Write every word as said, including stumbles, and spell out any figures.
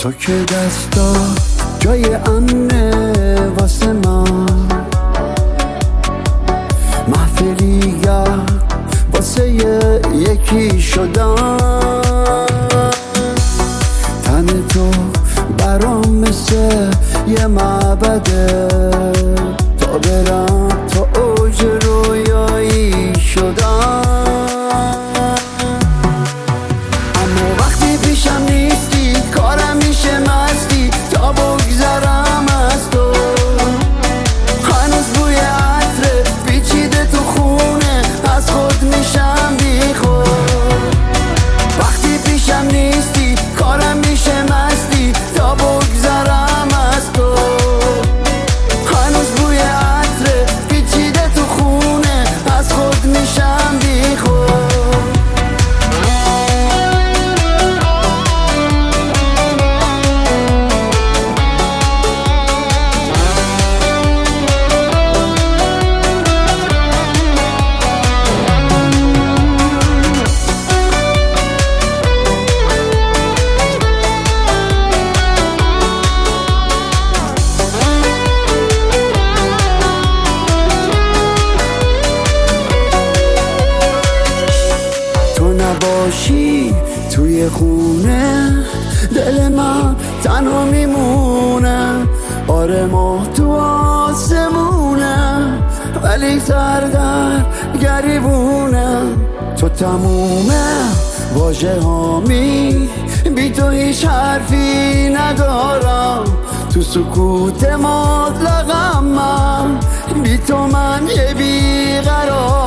تو که دستا جای امنه واسه من، محفلی یا واسه یکی شدن. تن تو برام مثل یه معبده، تا برم تا اوج رویایی شدن. اما وقتی پیشم نیستی کارم میشه مستی، تا بگذرم از تو هنوز بوی عطر پیچیده تو خونه، از خود میشم بی خود. وقتی پیشم نیستی کارم میشه مستی، تا بگذرم از تو هنوز بوی عطر پیچیده تو خونه، از خود میشم بی خود. نباشی توی خونه دل من تنها میمونه. آره ماه تو آسمونه ولی سر در گریبونه. تو تمومه واژه هامی، بی تو هیچ حرفی ندارم. تو سکوت مطلقم من، بی تو من یه بیقرار.